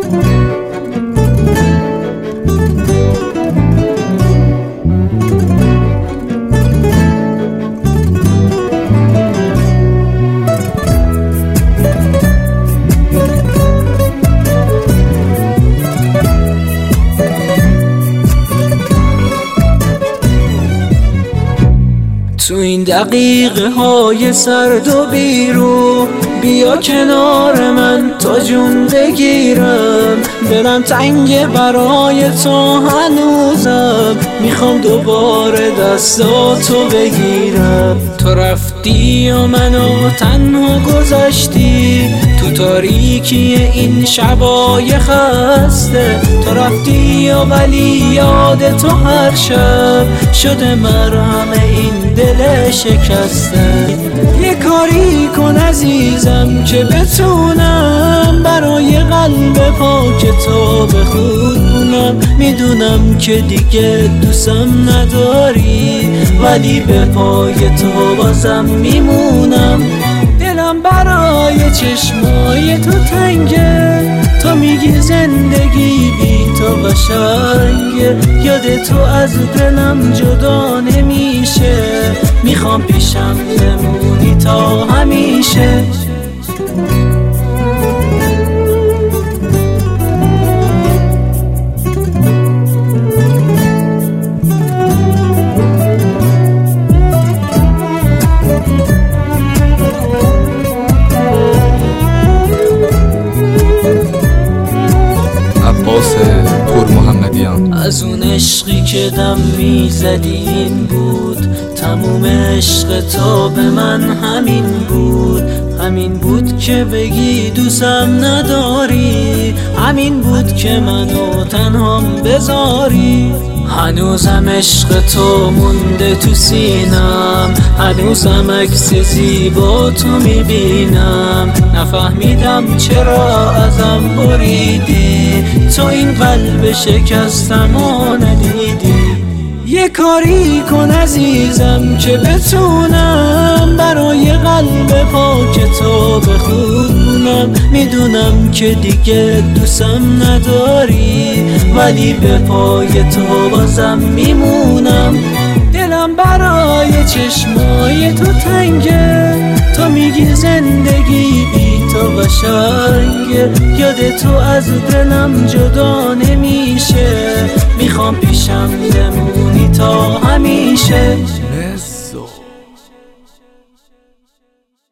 تو این دقیقه های سرد و بیرو بیا کنار من تا جون بگیرم. دلم تنگه برای تو هنوزم، میخوام دوباره دستاتو بگیرم. تو رفتی و منو تنها گذاشتی تو تاریکی این شبای خسته. تو رفتی و ولی یاد تو هر شب شده مرهم این دل شکسته. یه کاری کن عزیزم که بتونم برای قلب پاک تو بخونم. میدونم که دیگه دوستم نداری ولی به پای تو بازم میمونم. دلم برای چشمای تو تنگه، تو میگی زندگی بی تو قشنگه. یاد تو از دلم جدا نمیشه، میخوام پیشم بمونی تا همیشه. عباس پور محمدیان. از اون عشقی که دم میزدی این بود، تموم عشق تو به من همین بود. همین بود که بگی دوستم نداری، همین بود که منو تنهام بذاری. هنوزم عشق تو مونده تو سینم، هنوزم عکس زیبا تو میبینم. نفهمیدم چرا ازم بریدی، تو این قلب شکستمو ندیدی. یه کاری کن عزیزم که بتونم برای قلب پاک تو بخونم. میدونم که دیگه دوستم نداری ولی به پای تو بازم میمونم. دلم برای چشمای تو تنگه، تو میگی زندگی بی تو قشنگه. یاد تو از دلم جدا نمیشه، میخوام پیشم بمونی تا همیشه.